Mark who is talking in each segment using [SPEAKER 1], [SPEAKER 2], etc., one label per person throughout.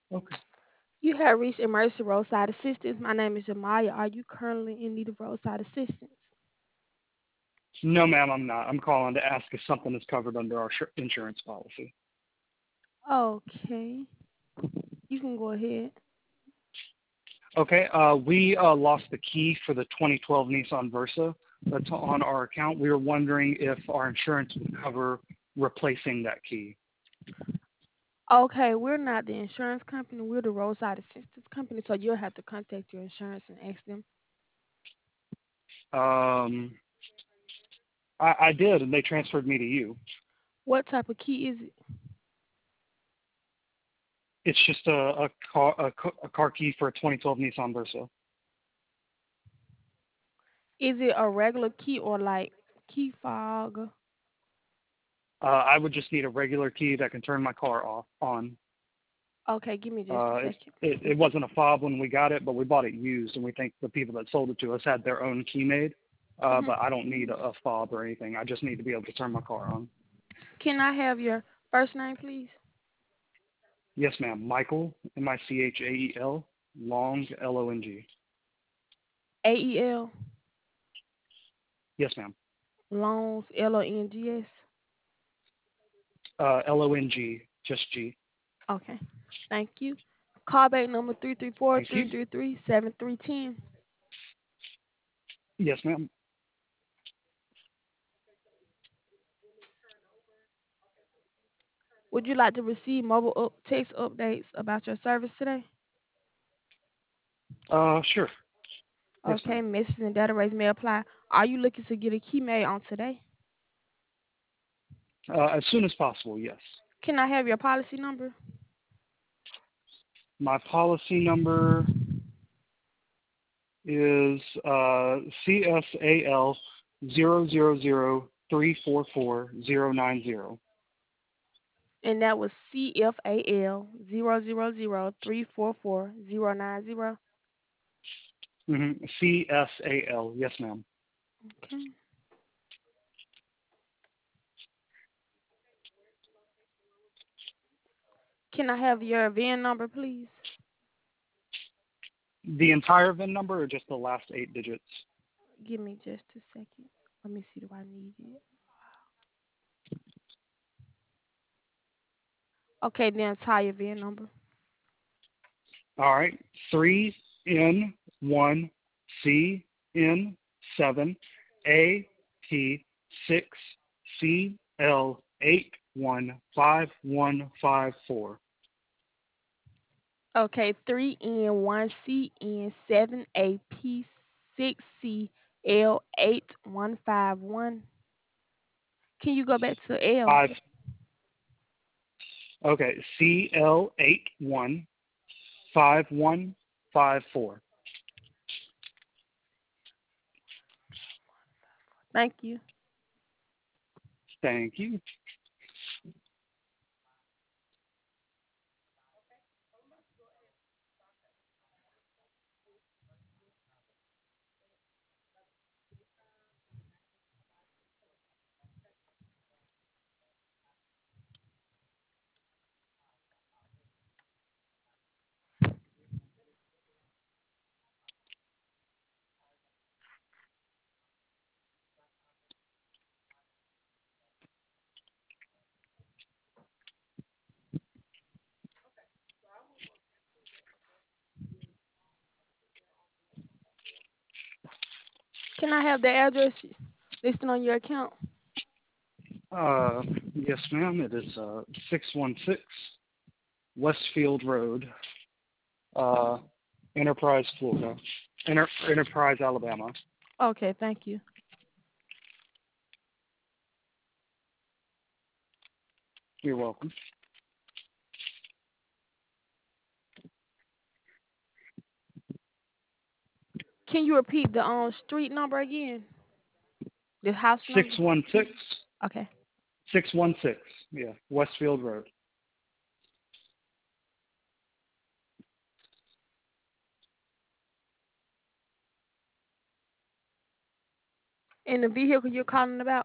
[SPEAKER 1] Okay.
[SPEAKER 2] You have reached Emergency Roadside Assistance. My name is Jamaya. Are you currently in need of roadside assistance?
[SPEAKER 1] No, ma'am, I'm not. I'm calling to ask if something is covered under our insurance policy.
[SPEAKER 2] Okay, you can go ahead.
[SPEAKER 1] Okay. We lost the key for the 2012 Nissan Versa that's on our account. We were wondering if our insurance would cover replacing that key.
[SPEAKER 2] Okay, we're not the insurance company. We're the roadside assistance company. So you'll have to contact your insurance and ask them.
[SPEAKER 1] Um, I did, and they transferred me to you.
[SPEAKER 2] What type of key is it?
[SPEAKER 1] It's just a car key for a 2012 Nissan Versa.
[SPEAKER 2] Is it a regular key or like key fog?
[SPEAKER 1] I would just need a regular key that can turn my car off on.
[SPEAKER 2] Okay, give me just a second.
[SPEAKER 1] It wasn't a fob when we got it, but we bought it used, and we think the people that sold it to us had their own key made.
[SPEAKER 2] Hmm.
[SPEAKER 1] But I don't need a fob or anything. I just need to be able to turn my car on.
[SPEAKER 2] Can I have your first name, please?
[SPEAKER 1] Yes, ma'am. Michael, Michael, Long, Long.
[SPEAKER 2] AEL,
[SPEAKER 1] Yes, ma'am.
[SPEAKER 2] Longs, Longs.
[SPEAKER 1] Long, just G.
[SPEAKER 2] Okay, thank you. Callback number three three four
[SPEAKER 1] Thank
[SPEAKER 2] three
[SPEAKER 1] you.
[SPEAKER 2] three three 7310.
[SPEAKER 1] Yes, ma'am.
[SPEAKER 2] Would you like to receive mobile text updates about your service today?
[SPEAKER 1] Sure. Yes,
[SPEAKER 2] Okay,
[SPEAKER 1] ma'am.
[SPEAKER 2] messages and data rates may apply. Are you looking to get a key made on today?
[SPEAKER 1] As soon as possible, yes.
[SPEAKER 2] Can I have your policy number?
[SPEAKER 1] My policy number is CSAL 000344090.
[SPEAKER 2] And that was CFAL 000344090.
[SPEAKER 1] CSAL, yes, ma'am.
[SPEAKER 2] Okay. Can I have your VIN number, please?
[SPEAKER 1] The entire VIN number or just the last 8 digits?
[SPEAKER 2] Give me just a second. Let me see. Do I need it? Okay, the entire VIN number.
[SPEAKER 1] All right.
[SPEAKER 2] Okay, 3N1CN7AP6CL8151. Can you go back to L?
[SPEAKER 1] 5. Okay. CL815154.
[SPEAKER 2] Thank you.
[SPEAKER 1] Thank you.
[SPEAKER 2] Can I have the address listed on your account?
[SPEAKER 1] Uh, yes, ma'am. It is 616 Westfield Road, uh, Enterprise, Florida. Enterprise, Alabama.
[SPEAKER 2] Okay, thank you.
[SPEAKER 1] You're welcome.
[SPEAKER 2] Can you repeat the street number again? The house number?
[SPEAKER 1] 616
[SPEAKER 2] Okay.
[SPEAKER 1] 616. Yeah, Westfield Road.
[SPEAKER 2] And the vehicle you're calling about?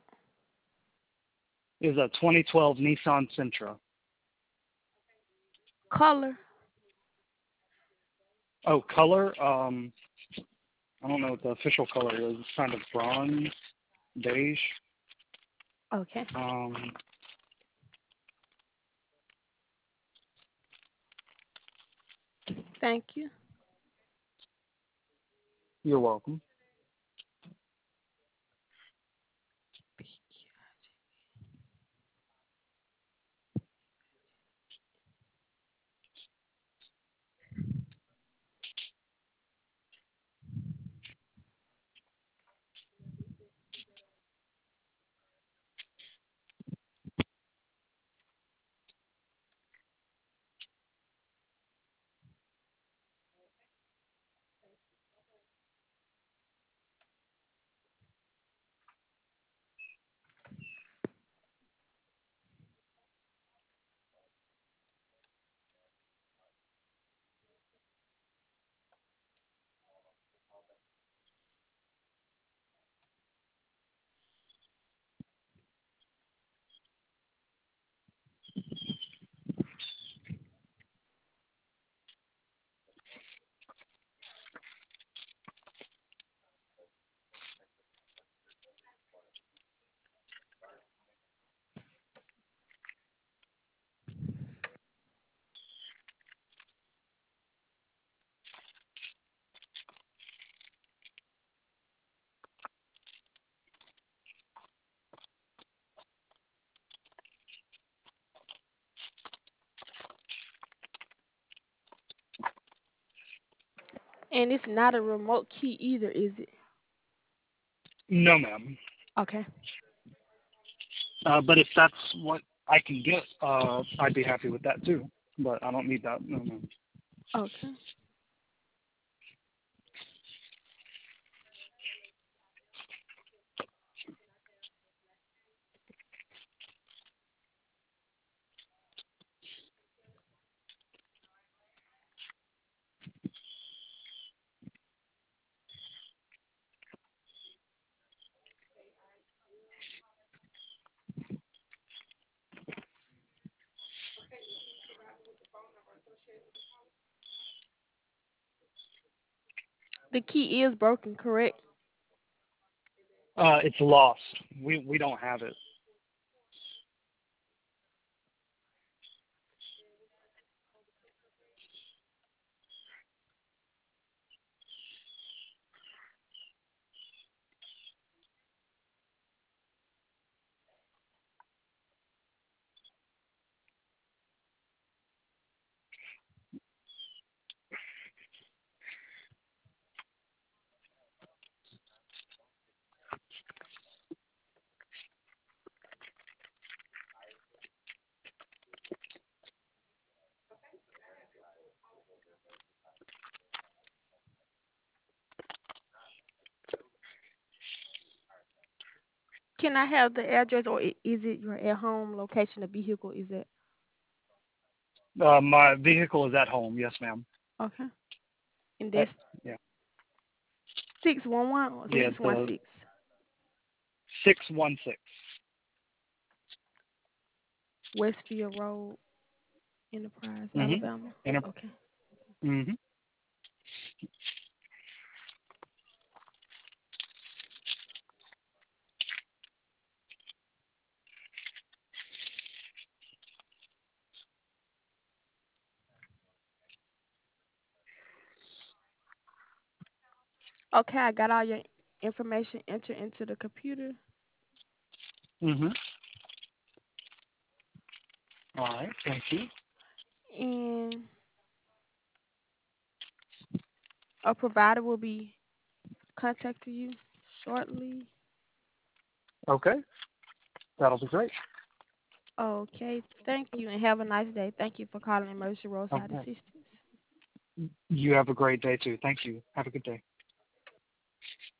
[SPEAKER 1] Is a 2012 Nissan Sentra.
[SPEAKER 2] Color?
[SPEAKER 1] Oh, color. I don't know what the official color is. It's kind of bronze, beige.
[SPEAKER 2] Okay.
[SPEAKER 1] Um,
[SPEAKER 2] Thank you.
[SPEAKER 1] you're welcome.
[SPEAKER 2] And it's not a remote key either, is it?
[SPEAKER 1] No, ma'am.
[SPEAKER 2] Okay.
[SPEAKER 1] But if that's what I can get, I'd be happy with that too. But I don't need that. No, ma'am.
[SPEAKER 2] Okay. The key is broken, correct?
[SPEAKER 1] It's lost. We don't have it.
[SPEAKER 2] Can I have the address, or is it your at home location? The vehicle is it?
[SPEAKER 1] My vehicle is at home. Yes, ma'am.
[SPEAKER 2] Okay. And
[SPEAKER 1] Uh,
[SPEAKER 2] that's
[SPEAKER 1] yeah.
[SPEAKER 2] 611 or
[SPEAKER 1] Yeah. The
[SPEAKER 2] 616?
[SPEAKER 1] 616.
[SPEAKER 2] Westfield Road, Enterprise,
[SPEAKER 1] Mhm.
[SPEAKER 2] Alabama.
[SPEAKER 1] Enter-
[SPEAKER 2] Okay.
[SPEAKER 1] mhm.
[SPEAKER 2] Okay, I got all your information entered into the computer.
[SPEAKER 1] Mhm. All right. Thank you.
[SPEAKER 2] And a provider will be contacting you shortly.
[SPEAKER 1] Okay. That'll be great.
[SPEAKER 2] Okay, thank you and have a nice day. Thank you for calling Emergency Roadside
[SPEAKER 1] Okay.
[SPEAKER 2] Assistance.
[SPEAKER 1] You have a great day too. Thank you. Have a good day.